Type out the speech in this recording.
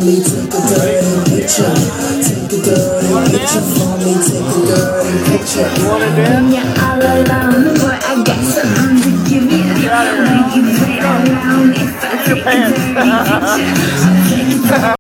me, take a dirty picture. Take a dirty picture for me, take a dirty picture. When you're all alone, boy, I got something to give you. Make you play around if I take a dirty picture.